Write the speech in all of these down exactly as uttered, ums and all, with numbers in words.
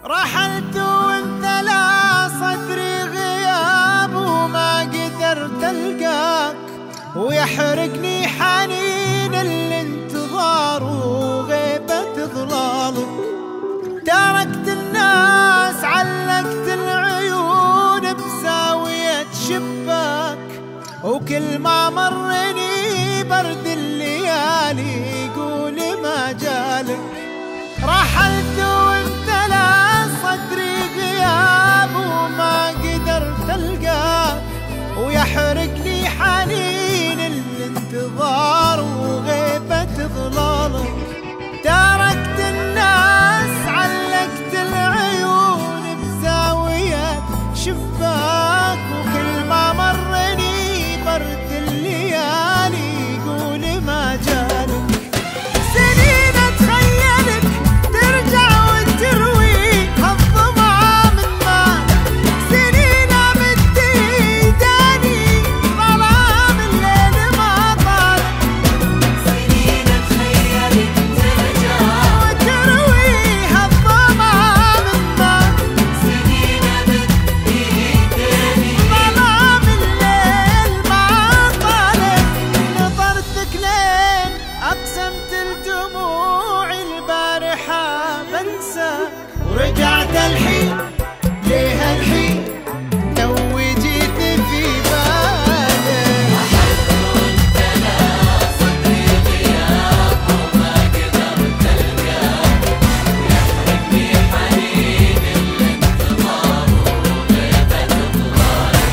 رحلت وانت لا صدري غياب وما قدرت القاك، ويحرقني حنين الانتظار وغيبة ظلالك. تركت الناس علقت العيون بزاوية شباك، وكل ما مرني برد الليالي يقول ما جالك. رحلت وانت لا صدري غياب وما قدرت القاك، ويحرقني حنين الانتظار وغيبة ظلالك. تركت الناس علقت العيون بزاوية شباك، وكل ما مرني برد الليالي يقول ما جالك. سنين اتخيلك ترجع وتروي هالظما من ما، سنين امد ايداني ظلام الليل ما طالك. سنين اتخيلك ترجع وتروي هالظما من ما، سنين امد ايداني ظلام الليل ما طالك. نظرتك لين اقسمت الدموع البارحة بنساك، ورجعت الحين ليه الحين توي جيت في بالك. وانت لا صدري غياب وما قدرت القاك، ويحرقني حنين الانتظار وغيبة ظلالك.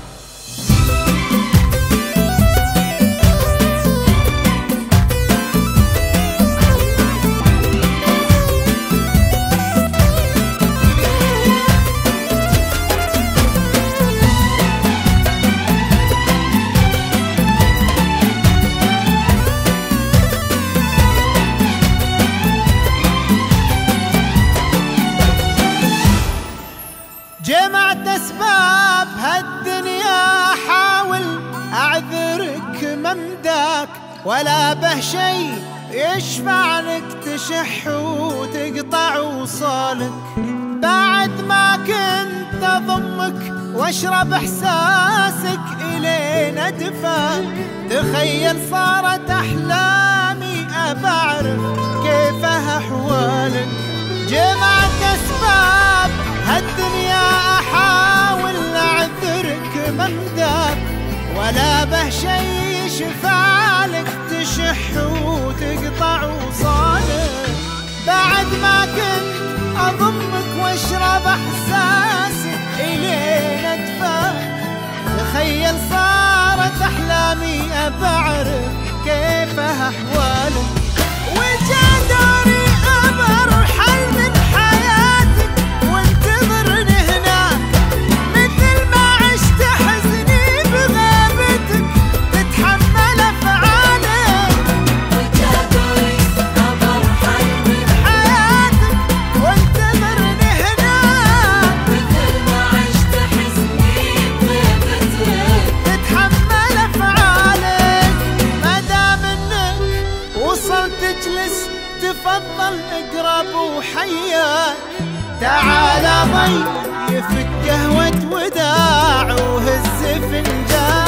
جمعت اسباب هالدنيا احاول اعذرك ممداك، ولا به شي يشفع لك تشح وتقطع وصالك. بعد ما كنت اضمك واشرب احساسك الين ادفاك، تخيل صارت احلامي ابى اعرف كيف احوالك. جمعت اسباب هالدنيا احاول اعذرك ممداك، ولا به شي يشفع لك تشح وتقطع وصالك. بعد ما كنت اضمك واشرب احساسك الين ادفاك، تخيل صارت احلامي ابى اعرف كيف احوالك. وجداري ابى ارحل من حياتك وانتظرني هناك، مثل ما عشت حزني بغيبتك تتحمل افعالك. وجداري ابى ارحل من حياتك وانتظرني هناك، مثل ما عشت حزني بغيبتك تتحمل افعالك. ما دام انك وصلت تجلس تفضل اقرب وحياك، تعال ضيف قهوة وداع وهز فنجان.